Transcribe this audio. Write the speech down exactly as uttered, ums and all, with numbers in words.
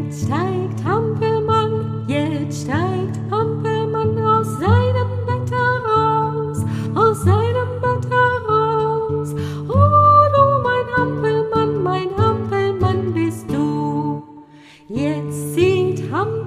Jetzt steigt Hampelmann, jetzt steigt Hampelmann aus seinem Bett heraus, aus seinem Bett heraus. Oh, du mein Hampelmann, mein Hampelmann bist du. Jetzt singt Hampelmann